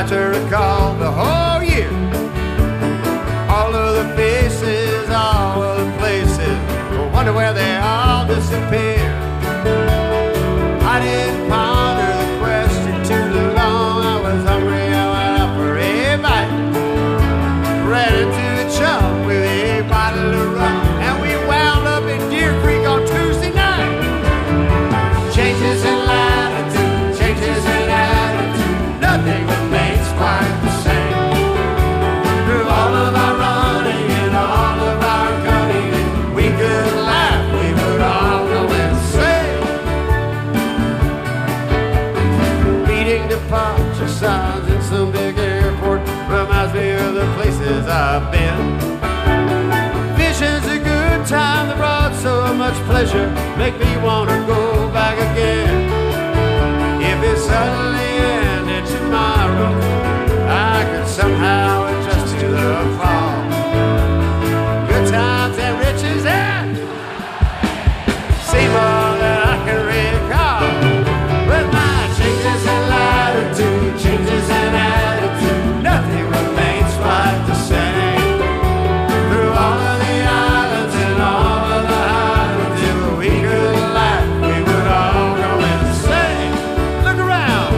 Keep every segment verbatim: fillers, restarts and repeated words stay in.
Try to recall the whole year, all of the faces, all of the places. Wonder where they all disappeared. I didn't ponder the question too long. I was hungry, I went up for a bite. Ran into the chum with a bottle of rum, and we wound up in Deer Creek on Tuesday night. Changes in latitude, changes in attitude, nothing remains quite the same. Through all of our running and all of our gunning, we could laugh, we would all go insane. Beating departure signs in some big airport reminds me of the places I've been. Vision's a good time that brought so much pleasure, make me want to go back again. If it suddenly ended tomorrow, I could somehow adjust to the fall. Good times and riches and seem all that I can recall. With my changes in latitude, changes in attitude, nothing remains quite the same. Through all of the islands and all of the islands, if we could laugh, we would all go insane. Look around.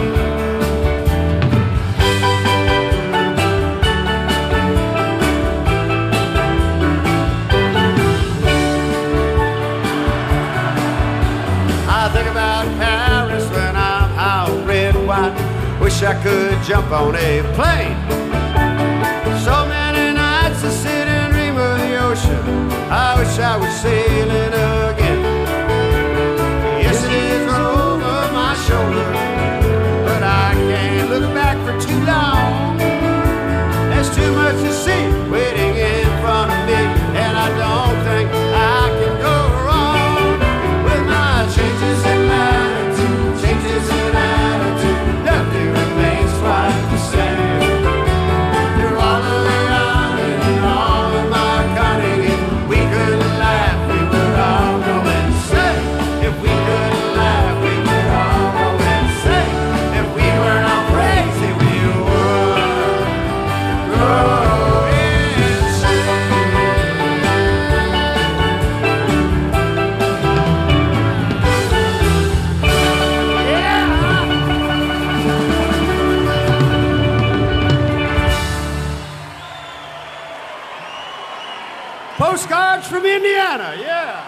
I think about Paris when I'm out red wine. Wish I could jump on a plane. So many nights I sit and dream of the ocean. I wish I was sailing again. Yesterday's over my shoulder, but I can't look back for too long. There's too much to see waiting in front of me, and I don't think I can go wrong. With my changes in latitude, changes in attitude, nothing remains quite the same. Through all of the yawning and all of my cunning, if we could laugh, we would all go insane. If we could laugh, we would all go insane. If we weren't all crazy, we would go insane. Yeah! Postcards from Indiana, yeah.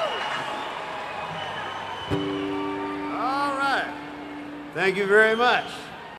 All right. Thank you very much.